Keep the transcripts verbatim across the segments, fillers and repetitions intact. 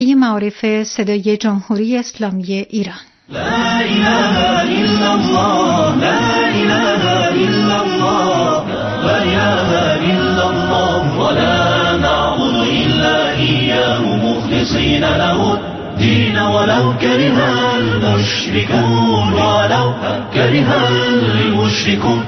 معارف صدای جمهوری اسلامی ایران. لا اله الا الله لا اله الا الله لا اله الا الله ولا نعبد الا اياه مخلصين له الدين ولو كره المشركون ولو كره المشركون.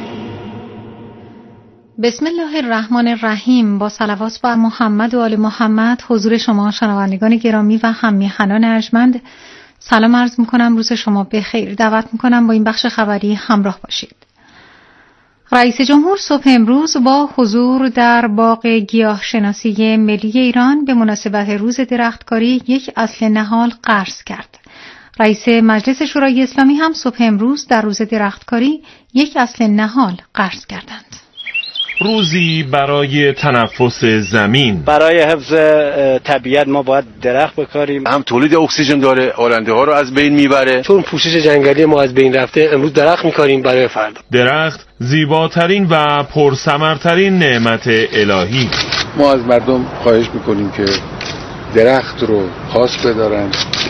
بسم الله الرحمن الرحیم. با صلوات بر محمد و آل محمد حضور شما شنوندگان گرامی و هم‌میهنان ارجمند سلام عرض می‌کنم. روز شما بخیر. دعوت می‌کنم با این بخش خبری همراه باشید. رئیس جمهور صبح امروز با حضور در باغ گیاهشناسی ملی ایران به مناسبت روز درختکاری یک اصل نهال غرس کرد. رئیس مجلس شورای اسلامی هم صبح امروز در روز درختکاری یک اصل نهال غرس کردند. روزی برای تنفس زمین. برای حفظ طبیعت ما باید درخت بکاریم. هم تولید اکسیژن داره، آلنده ها رو از بین میبره. چون پوشش جنگلی ما از بین رفته، امروز درخت میکاریم برای فردا. درخت زیباترین و پرثمرترین نعمت الهی. ما از مردم خواهش میکنیم که درخت رو خاص بدارن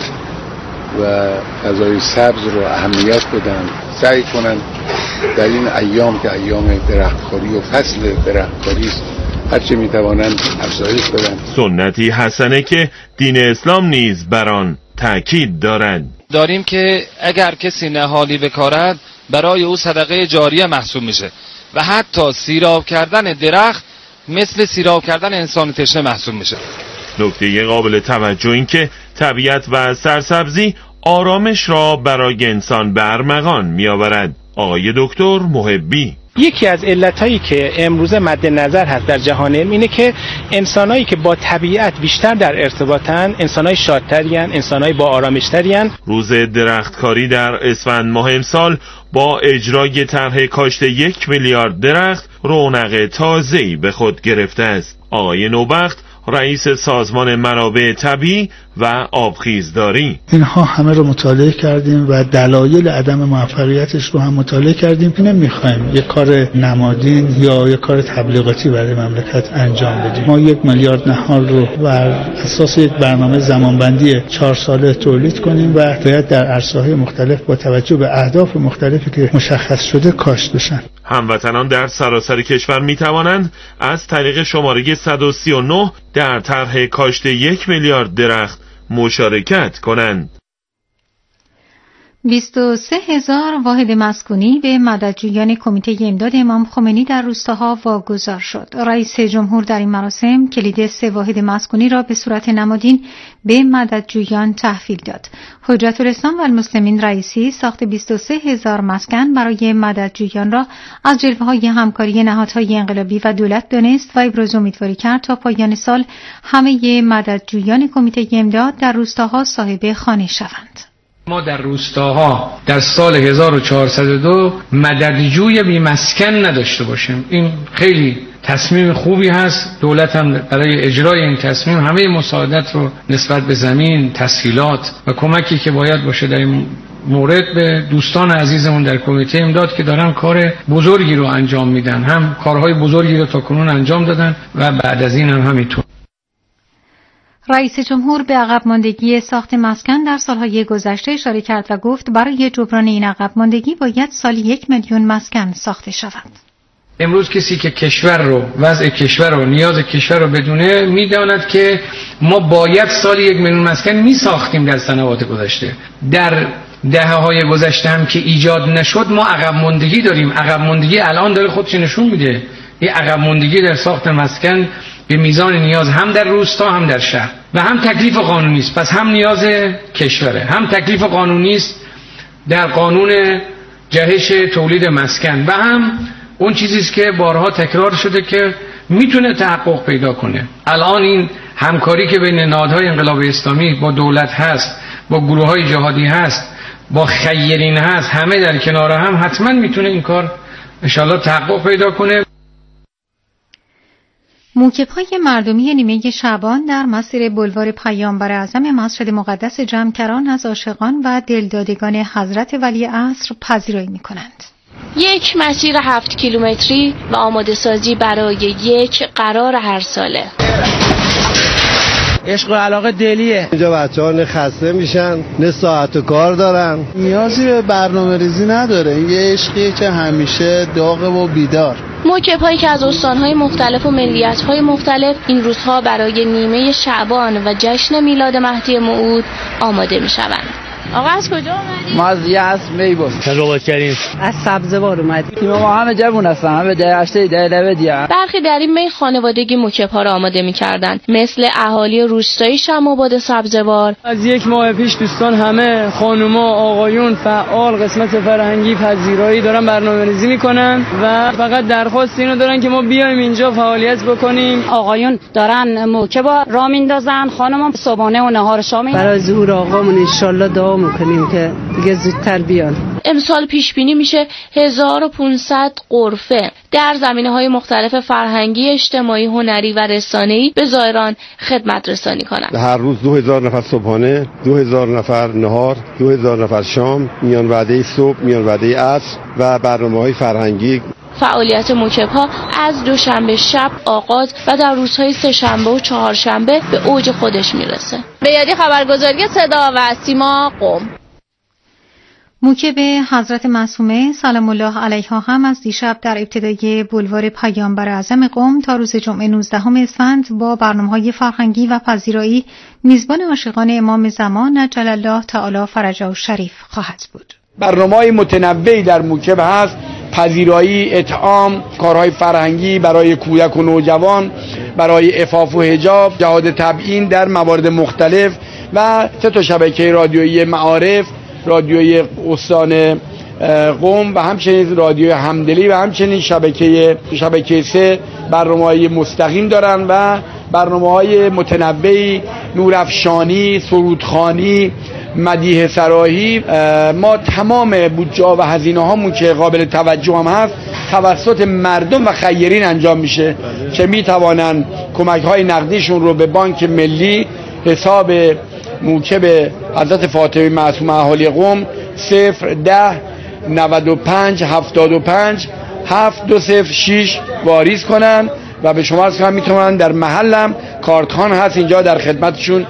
و فضای سبز رو اهمیت بدن، سعی کنن در این ایام که ایام درختکاری و فصل درختکاری است هرچه میتوانند افزایش بدن. سنتی حسنه که دین اسلام نیز بر آن تاکید دارد. داریم که اگر کسی نهالی بکارد برای او صدقه جاریه محسوب میشه و حتی سیراب کردن درخت مثل سیراب کردن انسان تشنه محسوب میشه. نکته قابل توجه این که طبیعت و سرسبزی آرامش را برای انسان به ارمغان میآورد. آقای دکتر محبی: یکی از علتایی که امروز مد نظر هست در جهان علم اینه که انسانایی که با طبیعت بیشتر در ارتباطن انسانای شادترین، انسانای با آرامشترین. روز درختکاری در اسفند ماه امسال با اجرای طرح کاشت یک میلیارد درخت رونق تازه‌ای به خود گرفته است. آقای نوبخت رئیس سازمان منابع طبیعی و آبخیزداری: اینها همه رو مطالعه کردیم و دلایل عدم موفقیتش رو هم مطالعه کردیم. نمیخوایم یک کار نمادین یا یک کار تبلیغاتی برای مملکت انجام بدیم. ما یک میلیارد نهال رو بر اساس یک برنامه زمانبندی چهار ساله تولید کنیم و باید در عرصه‌های مختلف با توجه به اهداف مختلفی که مشخص شده کاشت بشن. هموطنان در سراسر کشور می توانند از طریق شماره صد و سی و نه در طرح کاشت یک میلیارد درخت مشارکت کنند. بیست و سه هزار واحد مسکونی به مددجویان کمیته امداد امام خمینی در روستاها واگذار شد. رئیس جمهور در این مراسم کلید سه واحد مسکونی را به صورت نمادین به مددجویان تحویل داد. حجت الاسلام و المسلمین رئیسی ساخت بیست و سه هزار مسکن برای مددجویان را از جلوه‌های همکاری نهادهای انقلابی و دولت دانست و ابراز امیدواری کرد تا پایان سال همه مددجویان کمیته امداد در روستاها صاحب خانه شوند. ما در روستاها در سال هزار و چهارصد و دو مددجوی بی مسکن نداشته باشیم. این خیلی تصمیم خوبی هست. دولت هم برای اجرای این تصمیم همه مساعدت رو نسبت به زمین، تسهیلات و کمکی که باید باشه در این مورد به دوستان عزیزمون در کمیته امداد که دارن کار بزرگی رو انجام میدن. هم کارهای بزرگی رو تا کنون انجام دادن و بعد از این هم همینطور. رئیس جمهور به عقب ماندگی ساخت مسکن در سالهای گذشته اشاره کرد و گفت برای جبران این عقب ماندگی باید سالی یک میلیون مسکن ساخته شود. امروز کسی که کشور رو، وضع کشور رو، نیاز کشور رو بدونه میداند که ما باید سالی یک میلیون مسکن می ساختیم در سنوات گذشته. در دهه‌های گذشته هم که ایجاد نشد ما عقب ماندگی داریم. عقب ماندگی الان داره خودش نشون میده. این عقب ماندگی در ساخت مسکن به میزان نیاز هم در روستا هم در شهر و هم تکلیف قانونی است. پس هم نیاز کشوره، هم تکلیف قانونی است در قانون جهش تولید مسکن و هم اون چیزی است که بارها تکرار شده که میتونه تحقق پیدا کنه. الان این همکاری که بین نهادهای انقلاب اسلامی با دولت هست، با گروه‌های جهادی هست، با خیرین هست، همه در کنار هم حتما میتونه این کار ان شاءالله تحقق پیدا کنه. موکب‌های مردمی نیمه شعبان در مسیر بلوار پیامبر اعظم مسجد مقدس جمکران از عاشقان و دلدادگان حضرت ولیعصر پذیرایی می‌کنند. یک مسیر هفت کیلومتری و آماده سازی برای یک قرار هر ساله. عشق و علاقه دلیه. اینجا بچه‌ها نه خسته میشن نه ساعت کار دارن، نیازی به برنامه‌ریزی نداره. یه عشقیه که همیشه داغه و بیدار. موکب‌هایی که از استان‌های مختلف و ملیت‌های مختلف این روزها برای نیمه شعبان و جشن میلاد مهدی موعود آماده می‌شوند. آقا از کجا اومدید؟ ما از یزد میبوس. تجربه کردیم. از سبزوار اومدیم. ما همه جوون هستن، همه ده هشته ده ده دیگه. برخی در این می خانوادگی موکب‌ها را آماده می‌کردند، مثل اهالی روستایی شم‌آباد سبزوار. از یک ماه پیش دوستان همه خانوما آقایون فعال قسمت فرهنگی پذیرایی دارن برنامه‌ریزی می‌کنن و فقط درخواست اینو دارن که ما بیایم اینجا فعالیت بکنیم. آقایون دارن موکبا را میندازن، خانم‌ها صبحانه و نهار شامی. برای ظهور آقامون ان شاءالله دعا می‌کنیم که دیگه زودتر بیان. امسال پیش بینی میشه هزار و پانصد غرفه در زمینه‌های مختلف فرهنگی، اجتماعی، هنری و رسانه‌ای به زائران خدمت رسانی کنند. هر روز دو هزار نفر صبحانه، دو هزار نفر نهار، دو هزار نفر شام، میان وعده صبح، میان وعده عصر و برنامه‌های فرهنگی. فعالیت موکب‌ها از دوشنبه شب آغاز و در روزهای سه‌شنبه و چهارشنبه به اوج خودش میرسه. به یادی خبرگزاری صدا و سیما قم. موکب حضرت معصومه سلام الله علیها هم از دیشب در ابتدای بولوار پیامبر اعظم قم تا روز جمعه نوزدهم اسفند با برنامه‌های فرهنگی و پذیرایی میزبان عاشقان امام زمان عجل الله تعالی فرجه الشریف خواهد بود. برنامه‌های متنوعی در موکب هست، پذیرایی، اطعام، کارهای فرهنگی برای کودک و نوجوان، برای عفاف و حجاب، جهاد تبیین در موارد مختلف و سه تا شبکه رادیویی معارف، رادیوی استان قم و همچنین رادیوی همدلی و همچنین شبکه شبکه سه برنامه‌های مستقیم دارن و برنامه‌های متنوعی، نورافشانی، سرودخوانی، مدیح سراحی. ما تمام بودجه و هزینه هامون که قابل توجه هم هست توسط مردم و خیرین انجام میشه که میتوانن کمک های نقدیشون رو به بانک ملی حساب موکب حضرت فاطمه معصومه اهالی قم صفر ده نود و پنج هفتاد و پنج هفت دو صفر شش واریز کنن و به شما از کنم میتونن در محلم کارتخان هست اینجا در خدمتشون.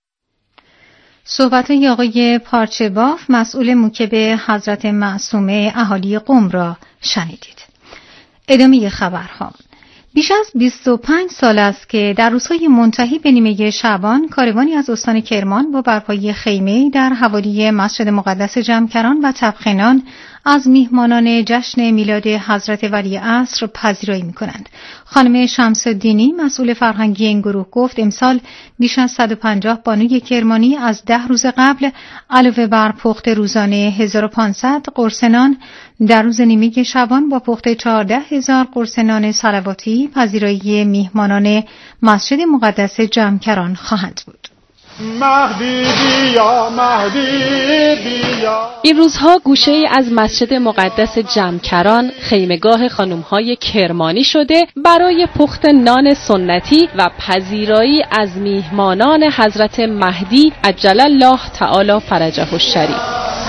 صحبت آقای پارچه‌باف مسئول موکب حضرت معصومه اهالی قم را شنیدید. ادامه خبرها. بیش از بیست و پنج سال است که در روزهای منتهی به نیمه شعبان کاروانی از استان کرمان با برپایی خیمه در حوالی مسجد مقدس جمکران و تبخینان از میهمانان جشن میلاد حضرت ولیعصر پذیرایی می‌کنند. خانم شمس الدینی مسئول فرهنگی این گروه گفت امسال بیش از صد و پنجاه بانوی کرمانی از ده روز قبل علاوه بر پخت روزانه هزار و پانصد قرص نان در روز نیمه شعبان با پخت چهارده هزار قرص نان صلواتی پذیرایی میهمانان مسجد مقدس جمکران خواهند بود. مهدی بیا مهدی بیا. این روزها گوشه ای از مسجد مقدس جمکران خیمگاه خانم‌های کرمانی شده برای پخت نان سنتی و پذیرایی از میهمانان حضرت مهدی عجل الله تعالی فرجه الشریف.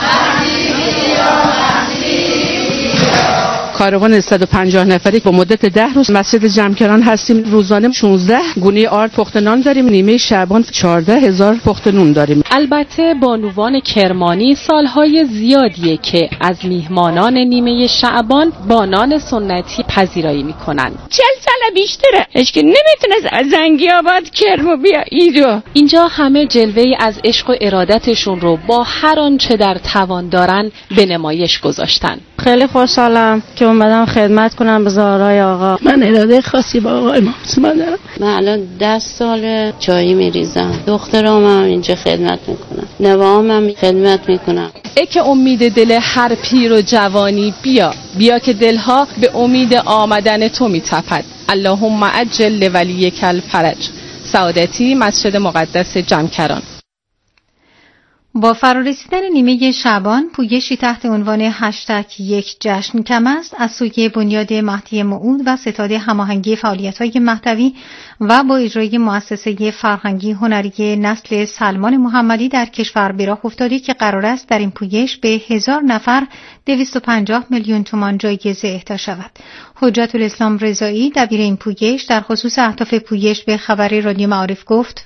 کاروان صد و پنجاه نفری با مدت ده روز مسجد جمکران هستیم. روزانه شانزده گونه آرد پخت نان داریم. نیمه شعبان چهارده هزار پخت نون داریم. البته بانوان کرمانی سالهای زیادیه که از میهمانان نیمه شعبان با نان سنتی پذیرایی میکنن. چهل سال بیشتره هیچ که نمیتونه از زنگی آباد کرمو بیا ایجا. اینجا همه جلوه‌ای از عشق و ارادتشون رو با هر آنچه در توان دارن به نمایش گذاشتن. خیلی خوشحالم که اومدم خدمت کنم به زارای آقا. من اراده خاصی با آقای معصومه دارم. من الان ده سال چایی میریزم. دخترام هم اینجا خدمت میکنم. نوام هم خدمت میکنم. ای که امید دل هر پیر و جوانی بیا بیا که دلها به امید آمدن تو میتپد. اللهم عجل لولیک الفرج. سعادتی مسجد مقدس جمکران. با فرارسیدن نیمه شعبان پویشی تحت عنوان هشتگ یک جشن کم است از سوی بنیاد مهدی موعود و ستاد هماهنگی فعالیت‌های مهدوی و با اجرای مؤسسه فرهنگی هنری نسل سلمان محمدی در کشور به راه افتاده که قرار است در این پویش به هزار نفر دویست و پنجاه میلیون تومان جایزه اهدا شود. حجت الاسلام رضایی دبیر این پویش در خصوص اهداف پویش به خبر رادیو معارف گفت: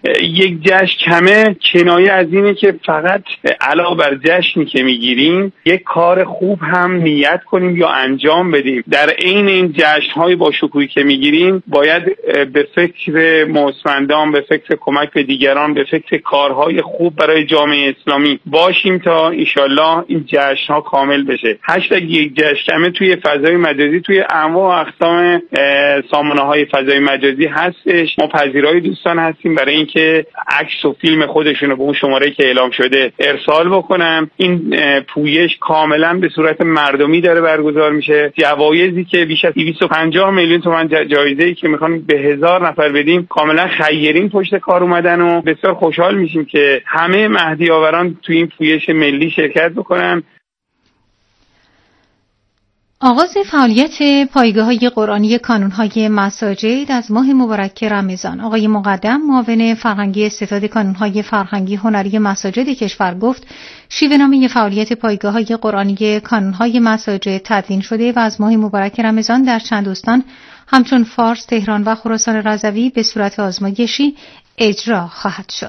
یک جشن کمه کنایه از اینه که فقط علاوه بر جشنی که میگیریم یک کار خوب هم نیت کنیم یا انجام بدیم. در عین این جشن‌های با شکوهی که میگیریم باید به فکر مستمندان، به فکر کمک به دیگران، به فکر کارهای خوب برای جامعه اسلامی باشیم تا انشالله این جشن‌ها کامل بشه. هشتگ یک جشن کمه توی فضای مجازی، توی انواع و اقسام سامانه‌های فضای مجازی هستش. ما پذیرای دوستان هستیم برای اینکه عکس و فیلم خودشون رو به اون شماره که اعلام شده ارسال بکنن. این پویش کاملا به صورت مردمی داره برگزار میشه. جوایزی که بیش از دویست و پنجاه میلیون تومان جایزه‌ای که میخوان به هزار نفر بدیم کاملا خیرین پشت کار اومدن و بسیار خوشحال میشیم که همه مهدی آوران تو این پویش ملی شرکت بکنن. آغاز فعالیت پایگاه‌های قرآنی کانون‌های مساجد از ماه مبارک رمضان. آقای مقدم معاون فرهنگی ستاد کانون‌های فرهنگی هنری مساجد کشور گفت شیوه‌نامه فعالیت پایگاه‌های قرآنی کانون‌های مساجد تدوین شده و از ماه مبارک رمضان در چند استان همچون فارس، تهران و خراسان رضوی به صورت آزمایشی اجرا خواهد شد.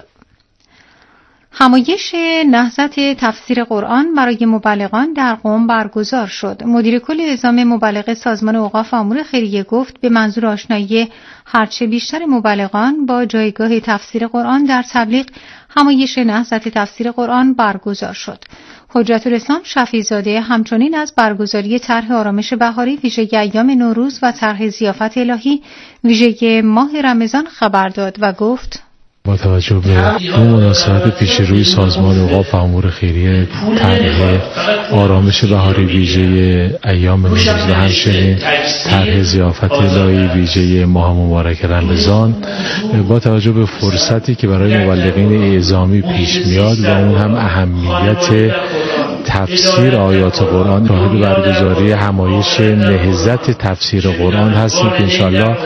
همایش نهضت تفسیر قرآن برای مبلغان در قم برگزار شد. مدیر کل نظام مبلغ سازمان اوقاف امور خیریه گفت به منظور آشنایی هرچه بیشتر مبلغان با جایگاه تفسیر قرآن در تبلیغ همایش نهضت تفسیر قرآن برگزار شد. حجت الاسلام شفیع‌زاده همچنین از برگزاری طرح آرامش بهاری ویژه ایام نوروز و طرح ضیافت الهی ویژه ماه رمضان خبر داد و گفت با توجه به دو مناسبت پیش روی سازمان اوقاف امور خیریه طرح آرامش بهاری ویژه ایام نوروز و همچنین طرح ضیافت الهی ویژه ماه مبارک رمضان با توجه به فرصتی که برای مبلغین اعزامی پیش میاد و اون هم اهمیت تفسیر آیات قرآن، شاهد برگزاری همایش نهضت تفسیر قرآن هستیم که انشالله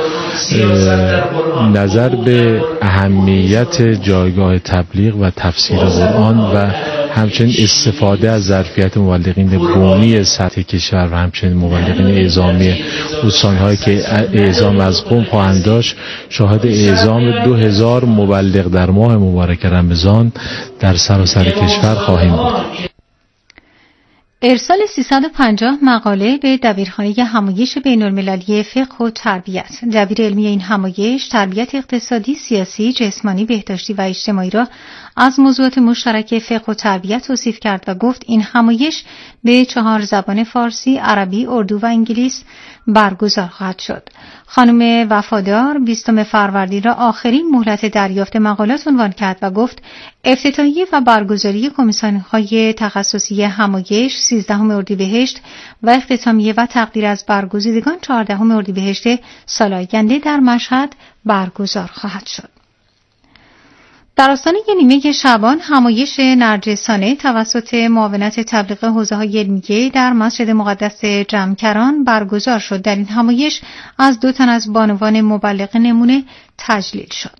نظر به اهمیت جایگاه تبلیغ و تفسیر قرآن و همچنین استفاده از ظرفیت مبلغین بومی سطح کشور و همچنین مبلغین اعزامی استان‌هایی که اعزام از قم خواهند داشت شاهد اعزام دو هزار مبلغ در ماه مبارک رمضان در سراسر کشور خواهیم بود. ارسال سیصد و پنجاه مقاله به دبیرخانه همایش بین‌المللی فقه و تربیت. دبیر علمی این همایش تربیت اقتصادی، سیاسی، جسمانی، بهداشتی و اجتماعی را از موضوعات مشترک فقه و تربیت توصیف کرد و گفت این همایش به چهار زبان فارسی، عربی، اردو و انگلیس برگزار خواهد شد. خانم وفادار بیستم فروردین را آخرین مهلت دریافت مقالات عنوان کرد و گفت افتتاحیه و برگزاری کمیسیون‌های تخصصی همایش سیزدهم اردیبهشت و اختتامیه و تقدیر از برگزیدگان چهاردهم اردیبهشت سال آینده در مشهد برگزار خواهد شد. در آستانه نیمه شعبان همایش نرجسانه توسط معاونت تبلیغ حوزه‌های علمیه در مسجد مقدس جمکران برگزار شد. در این همایش از دو تن از بانوان مبلغ نمونه تجلیل شد.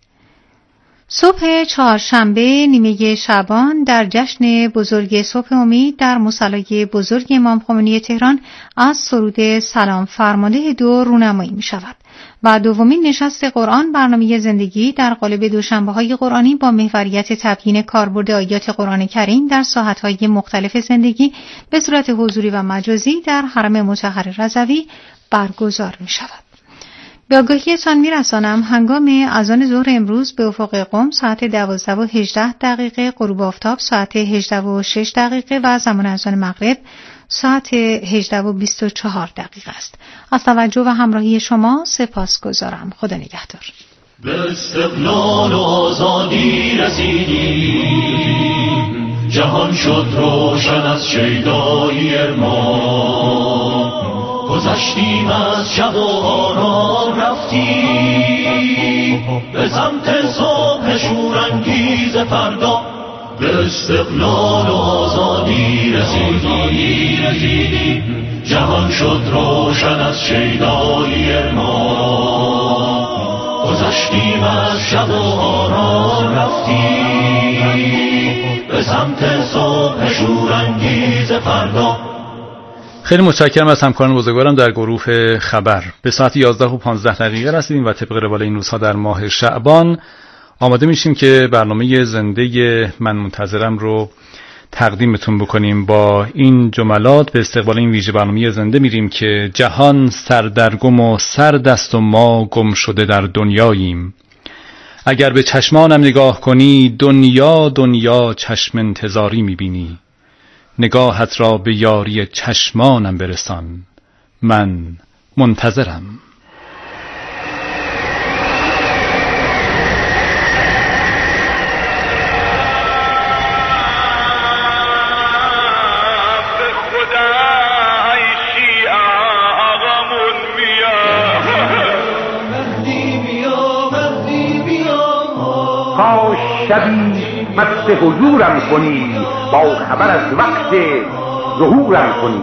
صبح چهارشنبه نیمه شعبان در جشن بزرگ صبح امید در مصلی بزرگ امام خمینی تهران از سرود سلام فرمانده دو رونمایی می شود و دومین نشست قرآن برنامه زندگی در قالب دوشنبه‌های قرآنی با محوریت تبیین کاربرد آیات قرآن کریم در ساحت‌های مختلف زندگی به صورت حضوری و مجازی در حرم مطهر رضوی برگزار می شود. به آگاهیتان می‌رسانم هنگام اذان ظهر امروز به افق قم ساعت دوازده و هجده دقیقه، غروب آفتاب ساعت هجده و شش دقیقه و زمان اذان مغرب ساعت هجده و بیست و چهار دقیقه است. از توجه و همراهی شما سپاسگزارم. خدا نگهدار. به استقلال و آزادی رسیدیم، جهان شد روشن از شیدایی ارمان. گذشتیم از شب و آرام رفتیم به سمت صبح شورانگیز فردا. به استقلال و آزادی رسیدیم، جهان شد روشن از شیدایی ارمان. گذشتیم از شب و آرام رفتیم به سمت صبح شورانگیز فردا. خیلی متشکرم از همکاران بزرگوارم در گروه خبر. به ساعت یازده و پانزده دقیقه رسیدیم و طبق روال این روزها در ماه شعبان آماده میشیم که برنامه زنده من منتظرم رو تقدیمتون بکنیم. با این جملات به استقبال این ویژه برنامه زنده میریم که جهان سردرگم و سرد است و ما گم شده در دنیاییم. اگر به چشمانم نگاه کنی دنیا دنیا چشم انتظاری میبینی. نگاهت را به یاری چشمانم برسان، من منتظرم. شبی مست حضورم کنی، با خبر از وقت ظهورم کنی.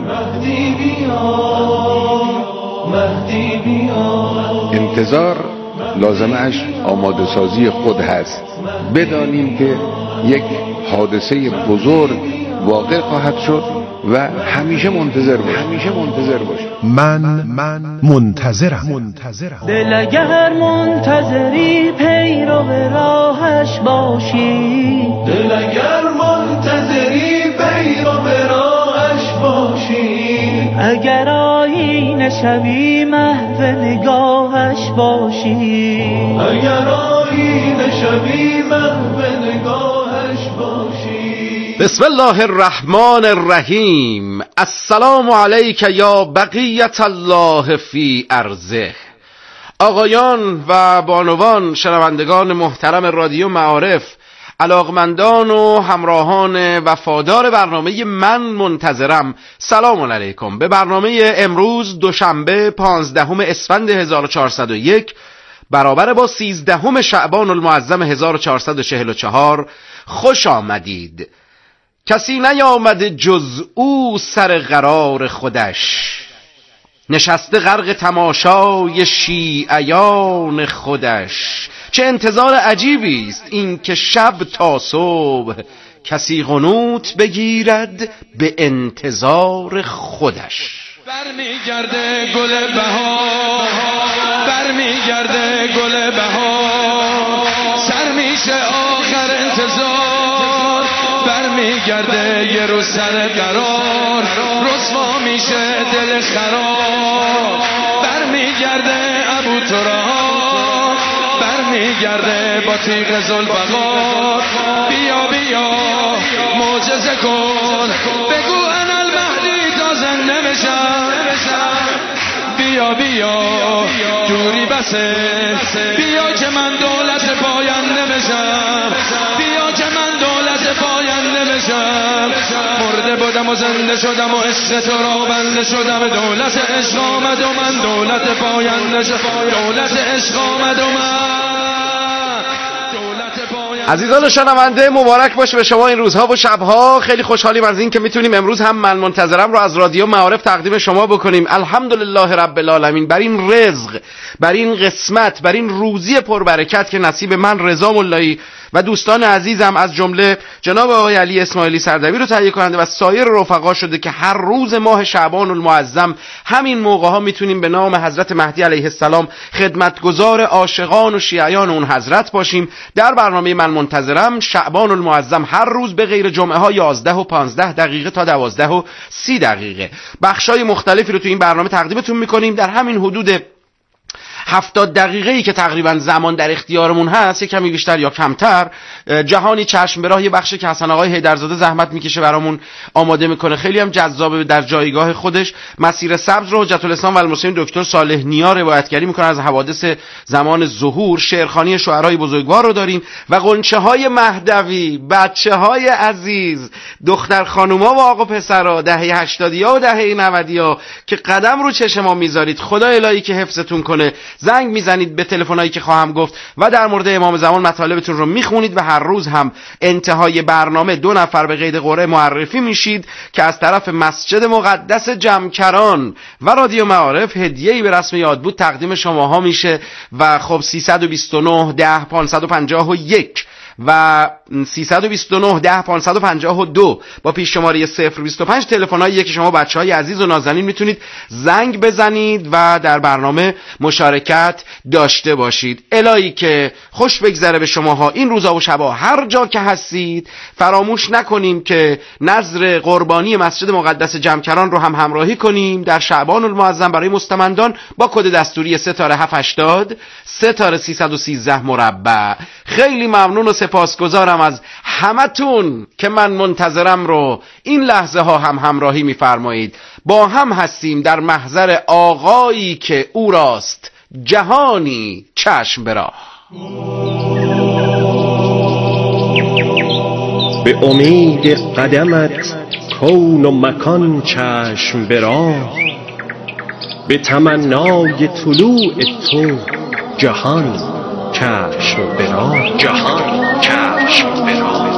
انتظار لازمش آماده سازی خود هست. بدانیم که یک حادثه بزرگ واقع خواهد شد و همیشه منتظر باش. همیشه منتظر باش. من من منتظرم. منتظرم. دل اگر منتظری پیرو به راهش باشی، دل اگر منتظری پیرو به راهش باشی، اگر آیینه شبی محو نگاهش باشی، اگر آیینه شبی محو نگاهش باشی. بسم الله الرحمن الرحیم. السلام علیک یا بقیت الله فی ارضه. آقایان و بانوان، شنوندگان محترم رادیو معارف، علاقمندان و همراهان وفادار برنامه من منتظرم، سلام علیکم. به برنامه امروز دوشنبه پانزدهم اسفند هزار و چهارصد و یک برابر با سیزدهم شعبان المعظم هزار و چهارصد و چهل و چهار خوش آمدید. کسی نیامده جز او سر قرار خودش، نشسته غرق تماشای شیعیان خودش. چه انتظار عجیبی است این که شب تا صبح کسی قنوت بگیرد به انتظار خودش. برمیگرده گل بهار، برمیگرده گل بهار، سر میشه آخر انتظار، برمیگرده یه روز سر قرار، رسوا میشه دل خراب، برمیگرده ابو تراب، برمیگرده با تیغ ذوالفقار. بیا بیا معجزه کن، بگو انا المهدی تا زنده بشم. بیا بیا دوری بسه، بیا که من دولت پاینده بشم، بیا که من دولت پاینده بشم. مرده بودم و زنده شدم و عشق تو را بنده شدم، دولت عشق آمد و من دولت پاینده شدم، دولت عشق آمد و من. عزیزان شنونده، مبارک باشه به شما این روزها و شبها. خیلی خوشحالیم از این که میتونیم امروز هم من منتظرم رو از رادیو معارف تقدیم شما بکنیم. الحمدلله رب العالمین بر این رزق، بر این قسمت، بر این روزی پربرکت که نصیب من رضا ملایی و دوستان عزیزم از جمله جناب آقای علی اسماعیلی سردبیر رو تهیه کننده و سایر رفقا شده که هر روز ماه شعبان المعظم همین موقع ها میتونیم به نام حضرت مهدی علیه السلام خدمتگزار عاشقان و شیعیان اون حضرت باشیم. در برنامه من منتظرم شعبان المعظم هر روز به غیر جمعه ها یازده و پانزده دقیقه تا دوازده و سی دقیقه بخشای مختلفی رو تو این برنامه تقدیمتون میکنیم. در همین حدود هفتاد دقیقه ای که تقریبا زمان در اختیارمون هست، یک کمی بیشتر یا کمتر، جهانی چشم به راه یه بخشی که حسن آقای حیدرزاده زحمت میکشه برامون آماده میکنه، خیلی هم جذابه در جایگاه خودش. مسیر سبز رو حجت الاسلام و المسلمین دکتر صالح نیا روایتگری میکنه از حوادث زمان ظهور. شعرخوانی شعرای بزرگوار رو داریم و غنچه های مهدوی، بچه های عزیز، دختر خانوما و آقا پسرا، دهه هشتادیا و دهه نودیا که قدم رو چشم ما میذارید، خدا الهی که حفظتون کنه. زنگ میزنید به تلفنایی که خواهم گفت و در مورد امام زمان مطالبتون رو میخونید و هر روز هم انتهای برنامه دو نفر به قید قرعه معرفی میشید که از طرف مسجد مقدس جمکران و رادیو معارف هدیه‌ای به رسم یاد بود تقدیم شماها میشه. و خب سیصد و بیست و نه ده پانصد و پنجاه و یک و سیصد و بیست و نه ده پانصد و پنجاه و دو با پیش شماره صفر بیست و پنج تلفن‌هایی که شما بچه‌های عزیز و نازنین میتونید زنگ بزنید و در برنامه مشارکت داشته باشید. الهی که خوش بگذره به شماها این روزا و شبا هر جا که هستید. فراموش نکنیم که نذر قربانی مسجد مقدس جمکران رو هم همراهی کنیم در شعبان المعظم برای مستمندان با کد دستوری ستاره هفت هشتاد ستاره سیصد و سیزده مربع. خیلی ممنون و سپاسگزارم از همتون که من منتظرم رو این لحظه ها هم همراهی می‌فرمایید. با هم هستیم در محضر آقایی که او راست جهانی چشم به راه. به امید قدمت کون و مکان چشم به راه، به تمنای طلوع تو جهان چشم به راه، جهان چشم به راه.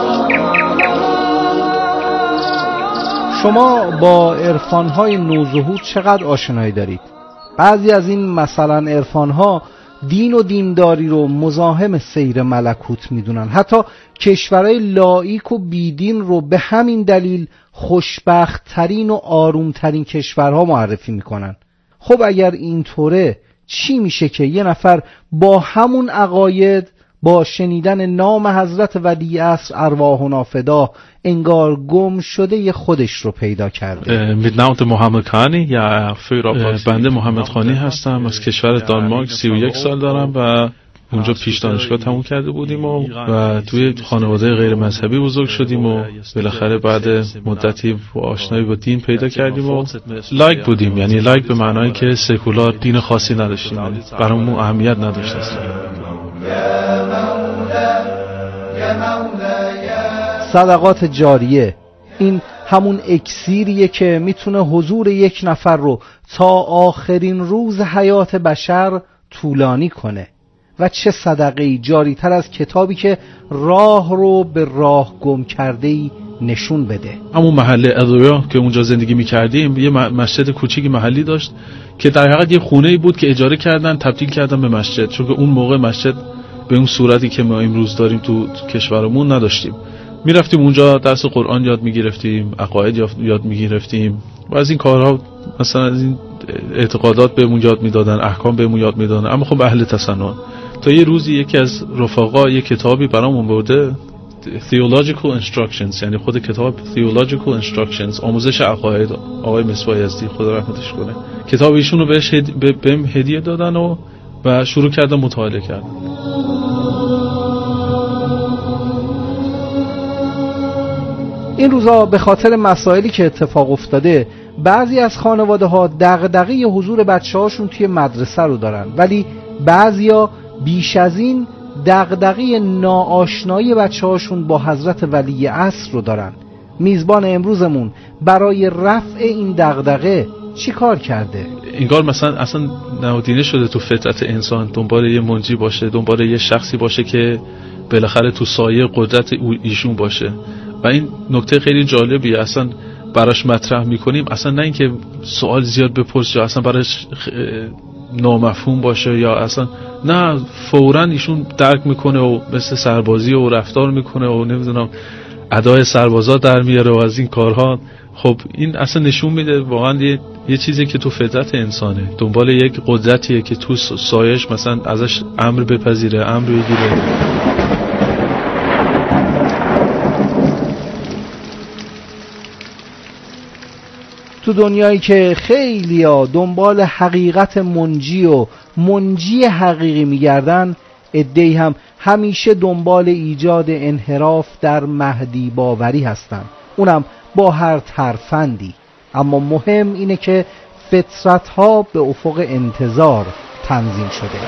شما با عرفان‌های نوظهور چقدر آشنایی دارید؟ بعضی از این مثلا عرفان‌ها دین و دینداری رو مزاحم سیر ملکوت میدونن. حتی کشورهای لاییک و بیدین رو به همین دلیل خوشبخت ترین و آروم ترین کشورها معرفی میکنن. خب اگر اینطوره چی میشه که یه نفر با همون عقاید با شنیدن نام حضرت ولی عصر ارواحنا فدا انگار گم شده ی خودش رو پیدا کرده؟ میدنامت محمد خانی یا بنده محمد خانی هستم، از کشور دانمارک، سی و یک سال دارم و اونجا پیش دانشگاه تموم کرده بودیم و, و توی خانواده غیر مذهبی بزرگ شدیم و بالاخره بعد مدتی و آشنایی با دین پیدا کردیم و لایک بودیم. یعنی لایک به معنایی که سکولار دین خاصی نداشتیم، یعنی برامون اهمیت نداشت اصلا. صدقات جاریه این همون اکسیریه که میتونه حضور یک نفر رو تا آخرین روز حیات بشر طولانی کنه. و چه صدقه‌ای جاری تر از کتابی که راه رو به راه گم کرده‌ای نشون بده. همون محله ادویا که اونجا زندگی می‌کردیم یه مسجد کوچیکی محلی داشت که در حقیقت یه خونه‌ای بود که اجاره کردن تبدیل کردن به مسجد، چون که اون موقع مسجد به اون صورتی که ما امروز داریم تو کشورمون نداشتیم. میرفتیم اونجا درس قرآن یاد میگرفتیم، عقاید یاد میگرفتیم و از این کارها، مثلا از این اعتقادات بهمون یاد میدادن، احکام بهمون یاد میدادن. اما خب اهل تسنن. تا یه روزی یکی از رفقا یه کتابی برامون برده، Theological Instructions، یعنی خود کتاب Theological Instructions، آموزش عقاید، آقای مصباح یزدی خدا رحمتش کنه. کتاب ایشون رو بهش هدی... بهم هدیه دادن و و شروع کردم مطالعه کردم. این روزا به خاطر مسائلی که اتفاق افتاده بعضی از خانواده ها دغدغه حضور بچه هاشون توی مدرسه رو دارن، ولی بعضیا بیش از این دغدغه ناآشنایی بچه هاشون با حضرت ولی عصر رو دارن. میزبان امروزمون برای رفع این دغدغه چی کار کرده؟ انگار مثلا اصلا نهادینه شده تو فطرت انسان دنبال یه منجی باشه، دنبال یه شخصی باشه که بالاخره تو سایه قدرت ایشون باشه. و این نکته خیلی جالبیه اصلا براش مطرح میکنیم، اصلا نه اینکه سوال زیاد بپرس یا اصلا براش نامفهوم باشه یا اصلا نه، فوراً ایشون درک میکنه و مثل سربازی و رفتار میکنه و نمیدونم ادای سربازا در میاره و از این کارها. خب این اصلا نشون میده واقعا یه, یه چیزی که تو فطرت انسانه، دنبال یک قدرتیه که تو سایش مثلا ازش امر بپذیره، امر بگیره. تو دنیایی که خیلیا دنبال حقیقت منجی و منجی حقیقی میگردن، عده‌ای هم همیشه دنبال ایجاد انحراف در مهدی باوری هستن، اونم با هر ترفندی. اما مهم اینه که فطرت‌ها به افق انتظار تنظیم شده.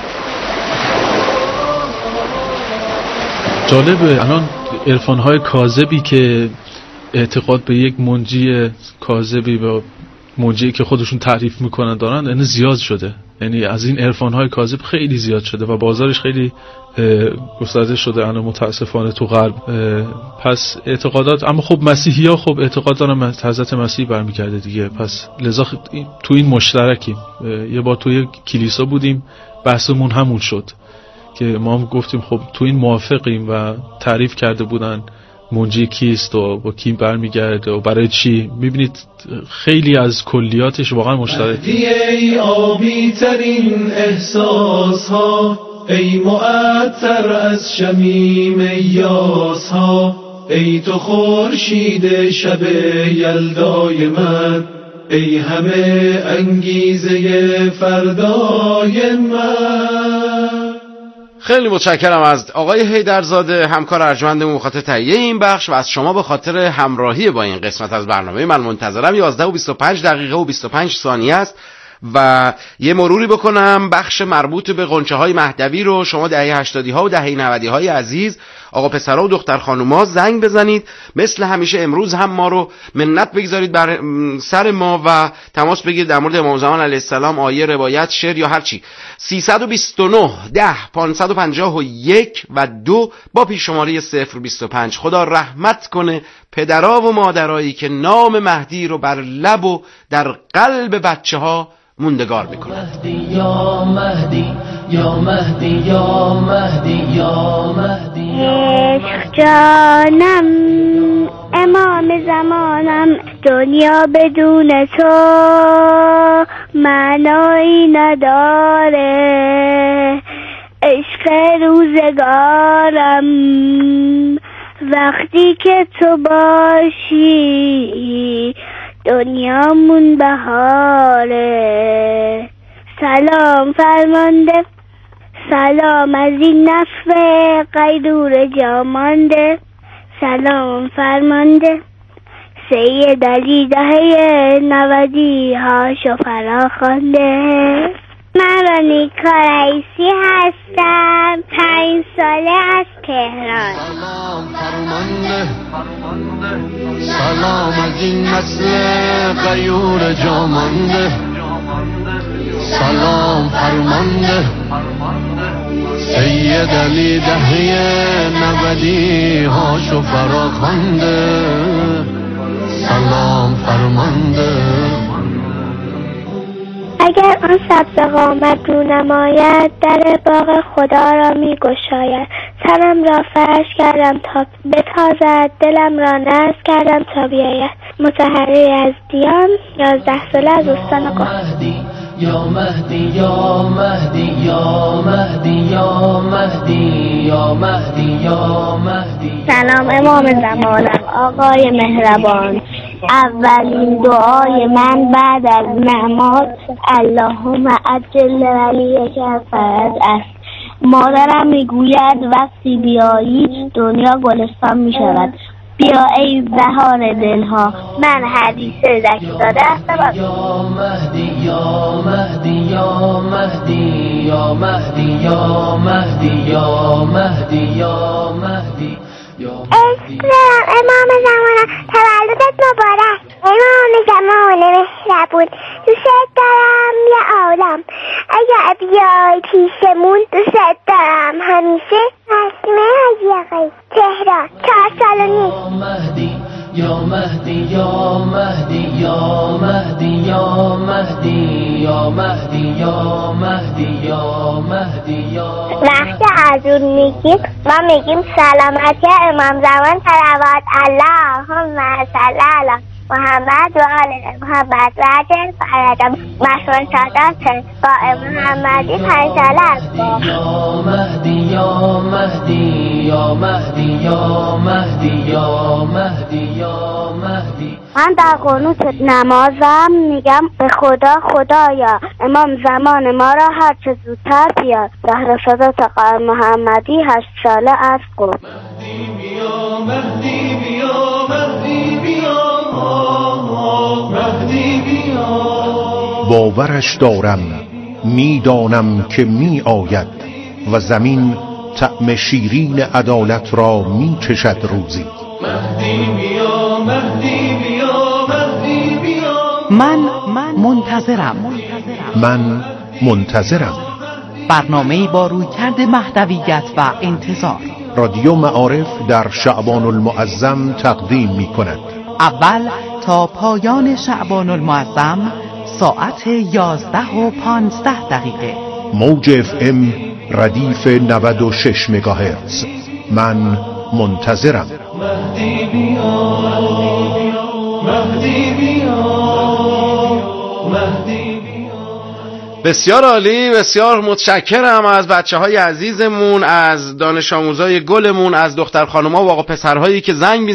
جالبه الان عرفان‌های کاذبی که اعتقاد به یک منجی کاذبی و منجی که خودشون تعریف میکنن دارن، یعنی زیاد شده. یعنی از این عرفان‌های کاذب خیلی زیاد شده و بازارش خیلی گسترده شده الان متاسفانه تو غرب. پس اعتقادات، اما خب مسیحی‌ها خب اعتقاد دارن حضرت مسیح برمیگرده دیگه، پس لذا تو این مشترکیم. یه بار توی کلیسا بودیم، بحثمون همون شد که ما هم گفتیم خب تو این موافقیم و تعریف کرده بودن منجی کیست و با کی برمیگرده و برای چی. میبینید خیلی از کلیاتش واقعا مشترکه. ای آبی ترین احساس ها، ای معطر از شمیم یاس ها، ای تو خورشید شب یلدای من، ای همه انگیزه فردای من. خیلی متشکرم از آقای حیدرزاده همکار ارجمندمون بخاطر تهیه این بخش و از شما به خاطر همراهی با این قسمت از برنامه من منتظرم. یازده و بیست و پنج دقیقه و بیست و پنج ثانیه است و یه مروری بکنم بخش مربوط به غنچه های مهدوی رو. شما دهه هشتادی ها و دهه نودی های عزیز، آقا پسرها و دختر خانوما زنگ بزنید، مثل همیشه امروز هم ما رو منت بگذارید بر سر ما و تماس بگیرید در مورد امام زمان علیه السلام، آیه، روایت، شعر یا هر چی. سیصد و بیست و نه ده پانصد و پنجاه و یک و دو با پیش شماره صفر بیست و پنج. خدا رحمت کنه پدرها و مادرایی که نام مهدی رو بر لب و در قلب بچه ها موندگار میکنند. مهدی یا مهدی یا مهدی یا مهدی یا مهدی عشق جانم، امام زمانم، دنیا بدون تو معنایی نداره. عشق روزگارم وقتی که تو باشی دنیامون بهاره. سلام فرمانده، سلام از این نفع قیدور جامانده. سلام فرمانده، سید علی دهه نودی هاشو فراخوانده. من رانیکا رئیسی هستم، پنج ساله از تهران. سلام فرمانده، سلام از این نسل غیور جامانده. سلام فرمانده، سید علی دهه نودی هاشو فراخوانده. سلام فرمانده. اگر آن سبز قامت رو نماید، در باغ خدا را می گشاید. تنم را فرش کردم تا بتازد، دلم را نرس کردم تا بیاید. مطهری از دیان، یازده ساله از استان قم. یا مهدی یا مهدی یا مهدی یا مهدی یا مهدی یا مهدی. سلام امام زمانم، آقای مهربان. اولین دعای من بعد از نماز اللهم عجل ولیک الفرج است. مادرم میگوید وقتی بیایی دنیا گلستان میشود. بیا ای بهار دلها. من حدیثه زکی‌زاده هستم. یا مهدی یا مهدی یا مهدی یا مهدی یا مهدی یا مهدی یا مهدی. اسلام امام زمانم، تولدت مبارک. امام زمان مهربون، دوست دارم یا عالم. اگر بیای پیشمون دوست دارم همیشه. حسمه حجیقی، تهران، چهار سال و نیم. یا مهدی یا مهدی یا مهدی یا مهدی یا مهدی یا مهدی یا مهدی یا. وقتی از اون میگیم ما میگیم سلامتی امام زمان صلوات اللهم صل علی محمد و آل محمد و عجل فرجم. مشمون سادات قائم محمدی پنج ساله است. یا مهدی یا مهدی یا مهدی یا مهدی یا مهدی یا مهدی. من در قنوت نمازم میگم به خدا خدایا امام زمان ما را هر چه زودتر بیار. زهر سادات قائم محمدی هشت ساله از قم. مهدی بیا مهدی بیا مهدی بیا مهدی بیا. باورش دارم میدانم که می آید و زمین طعم شیرین عدالت را می چشد روزی. مهدی بیا مهدی بیا مهدی بیا. من من منتظرم من منتظرم برنامه‌ای با رویکرد مهدویت و انتظار. رادیو معارف در شعبان المعظم تقدیم می کند. اول تا پایان شعبان المعظم ساعت یازده و پانزده دقیقه. موج اف ام ردیف نود و شش مگاهرتز. من منتظرم. مهدی بیا، مهدی بیا، مهدی بیا. بسیار عالی، بسیار متشکرم از بچه های عزیزمون، از دانش آموزای گلمون، از دختر خانوما و آقا پسرهایی که زنگ